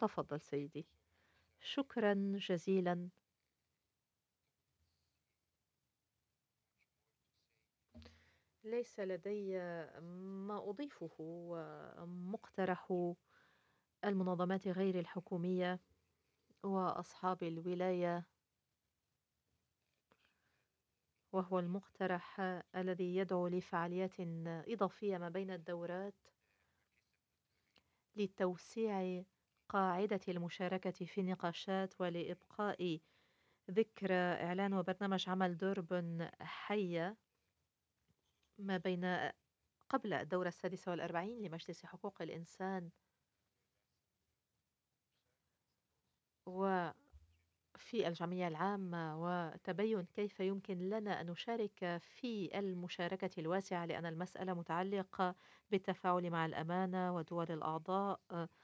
تفضل سيدي. شكرا جزيلا. ليس لدي ما أضيفه. مقترح المنظمات غير الحكومية وأصحاب الولاية، وهو المقترح الذي يدعو لفعاليات إضافية ما بين الدورات لتوسيع قاعدة المشاركة في النقاشات ولإبقاء ذكرى إعلان وبرنامج عمل دوربن حية ما بين قبل الدورة السادسة والأربعين لمجلس حقوق الإنسان، وفي الجمعية العامة، وتبين كيف يمكن لنا أن نشارك في المشاركة الواسعة، لأن المسألة متعلقة بالتفاعل مع الأمانة ودول الأعضاء.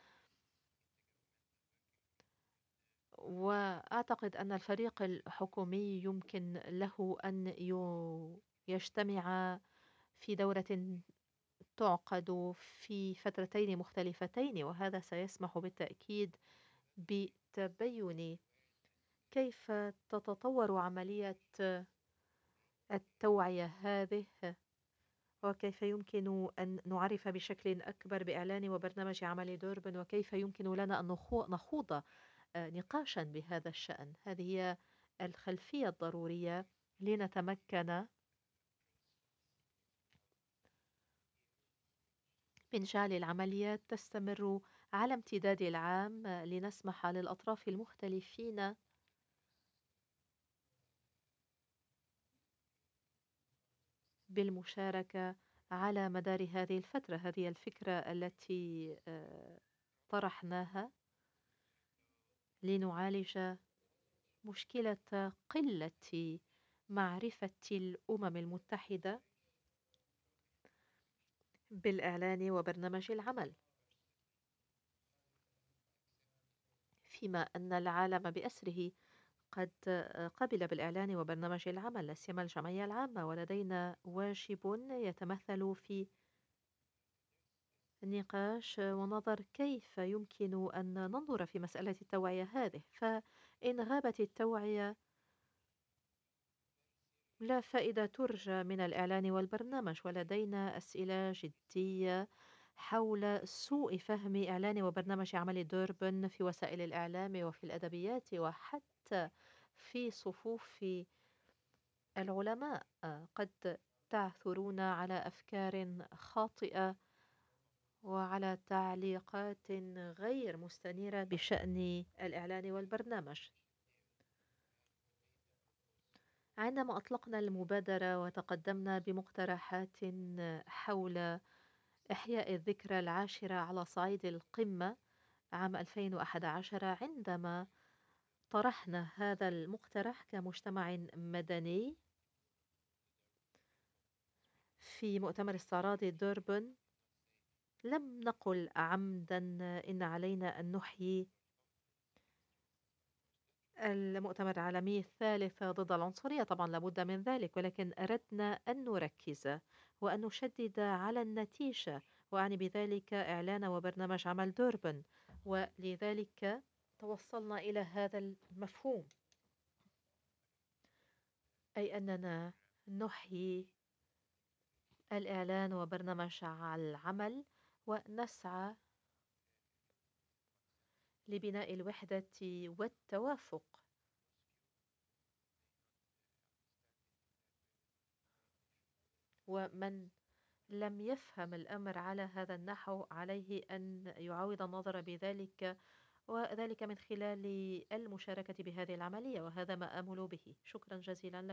وأعتقد أن الفريق الحكومي يمكن له أن يجتمع في دورة تعقد في فترتين مختلفتين، وهذا سيسمح بالتأكيد بتبين كيف تتطور عملية التوعية هذه، وكيف يمكن أن نعرف بشكل أكبر بإعلان وبرنامج عمل دوربن، وكيف يمكن لنا أن نخوض نقاشا بهذا الشأن. هذه هي الخلفية الضرورية لنتمكن من جعل العمليات تستمر على امتداد العام، لنسمح للأطراف المختلفين بالمشاركة على مدار هذه الفترة. هذه الفكرة التي طرحناها لنعالج مشكلة قلة معرفة الأمم المتحدة بالإعلان وبرنامج العمل، فيما أن العالم بأسره قد قبل بالإعلان وبرنامج العمل، لا سيما الجمعية العامة. ولدينا واجب يتمثل في النقاش ونظر كيف يمكن أن ننظر في مسألة التوعية هذه. فإن غابت التوعية لا فائدة ترجى من الإعلان والبرنامج. ولدينا أسئلة جدية حول سوء فهم إعلان وبرنامج عمل دوربن في وسائل الإعلام وفي الأدبيات وحتى في صفوف العلماء. قد تعثرون على أفكار خاطئة وعلى تعليقات غير مستنيرة بشأن الإعلان والبرنامج. عندما أطلقنا المبادرة وتقدمنا بمقترحات حول إحياء الذكرى العاشرة على صعيد القمة عام 2011، عندما طرحنا هذا المقترح كمجتمع مدني في مؤتمر استعراض دوربن، لم نقل عمدا إن علينا أن نحيي المؤتمر العالمي الثالث ضد العنصرية. طبعا لابد من ذلك، ولكن أردنا أن نركز وأن نشدد على النتيجة، وأعني بذلك إعلان وبرنامج عمل دوربن. ولذلك توصلنا إلى هذا المفهوم، أي أننا نحيي الإعلان وبرنامج العمل، ونسعى لبناء الوحدة والتوافق. ومن لم يفهم الأمر على هذا النحو عليه أن يعاود النظر بذلك، وذلك من خلال المشاركة بهذه العملية، وهذا ما آمل به. شكرا جزيلا لك.